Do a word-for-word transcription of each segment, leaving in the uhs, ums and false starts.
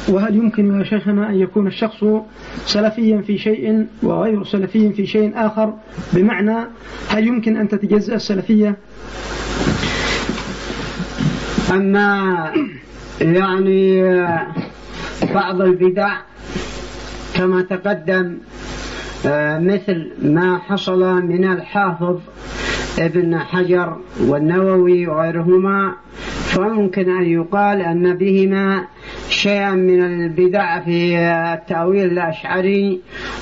وهل يمكن يا شيخنا أن يكون الشخص سلفيا في شيء وغير سلفي في شيء آخر؟ بمعنى هل يمكن أن تتجزأ السلفية؟ أما يعني بعض البدع كما تقدم مثل ما حصل من الحافظ ابن حجر والنووي وغيرهما، فممكن أن يقال أن بهما شيئا من البدع في التأويل الأشعري،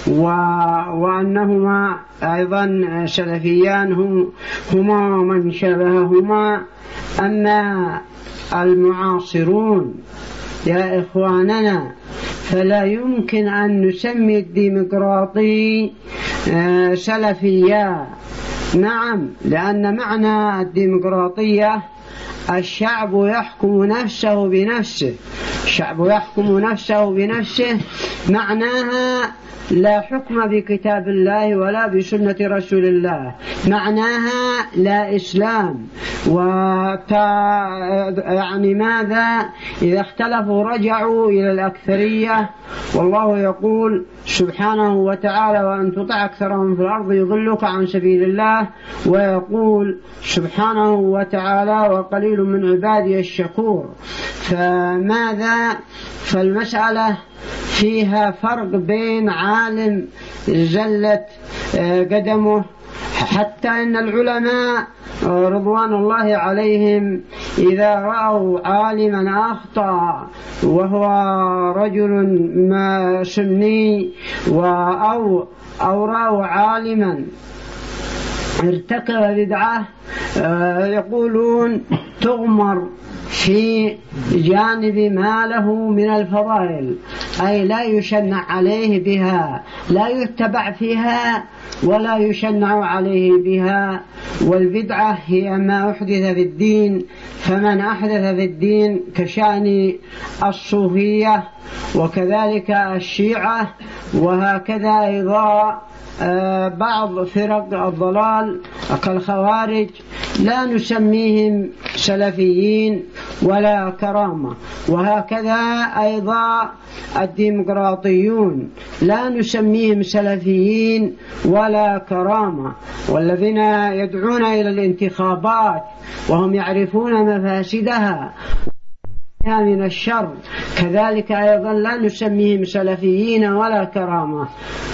وأنهما أيضا سلفيان هما من شبههما. أما المعاصرون يا إخواننا فلا يمكن أن نسمي الديمقراطي سلفيا. نعم، لأن معنى الديمقراطية الشعب يحكم نفسه بنفسه، الشعب يحكم نفسه بنفسه معناها لا حكم بكتاب الله ولا بسنة رسول الله، معناها لا إسلام. وتا يعني ماذا؟ إذا اختلفوا رجعوا إلى الأكثرية، والله يقول سبحانه وتعالى وأن تطع أكثرهم في الأرض يضلك عن سبيل الله، ويقول سبحانه وتعالى وقليل من عبادي الشكور. فماذا؟ فالمسألة فيها فرق بين عالم زلت قدمه، حتى إن العلماء رضوان الله عليهم إذا رأوا عالما أخطأ وهو رجل ما سني أو, أو رأوا عالما ارتكب بدعة يقولون تغمر في جانب ما له من الفضائل، أي لا يشنع عليه بها، لا يتبع فيها ولا يشنع عليه بها. والبدعة هي ما أحدث في الدين، فمن أحدث في الدين كشأن الصوفية وكذلك الشيعة وهكذا أيضا بعض فرق الضلال كالخوارج لا نسميهم سلفيين ولا كرامة. وهكذا أيضا الديمقراطيون لا نسميهم سلفيين ولا كرامة. والذين يدعون إلى الانتخابات وهم يعرفون مفاسدها من الشر كذلك أيضا لا نسميهم سلفيين ولا كرامة.